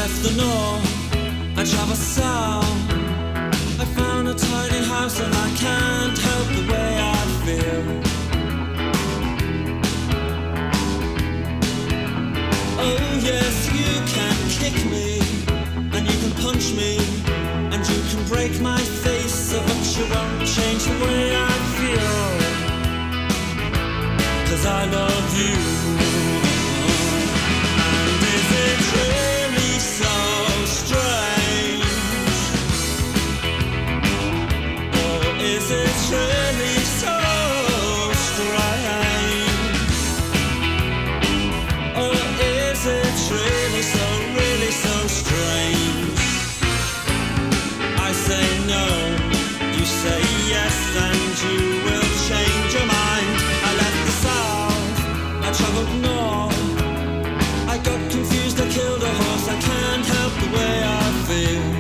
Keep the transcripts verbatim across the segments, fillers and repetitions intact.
left the north, I travel south. I found a tiny house and I can't help the way I feel. Oh yes, you can kick me, and you can punch me, and you can break my face, but you won't change the way I feel. 'Cause I love you. And is it really so strange? Or is it really so strange? Or is it really so, really so strange? I say no, you say yes, and you will change your mind. I left the south, I traveled north. I got confused, I killed a horse, I can't help the way I feel.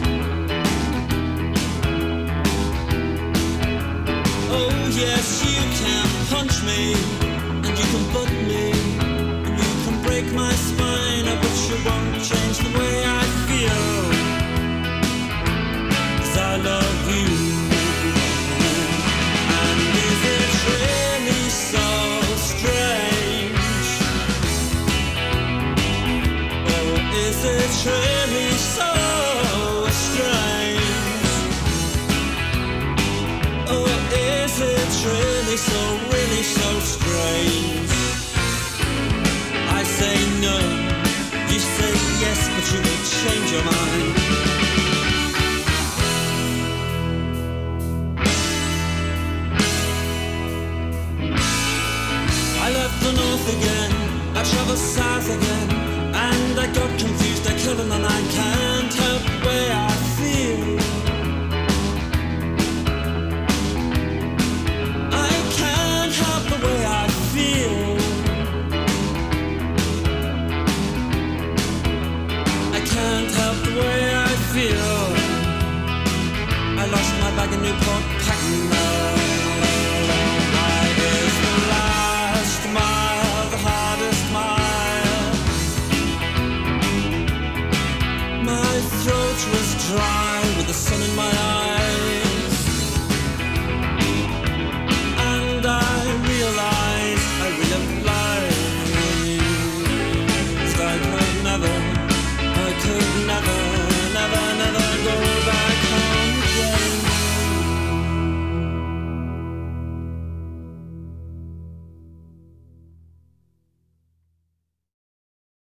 Oh yes, you can punch me, and you can butt me, and you can break my spine, but you won't change the way I feel. 'Cause I love you. And is it really so strange? Or is it really so strange? Or is it really so, really so strange? I say no, you say yes, but you will change your mind. I left the north again, I traveled south again, and I got confused, I killed and I can't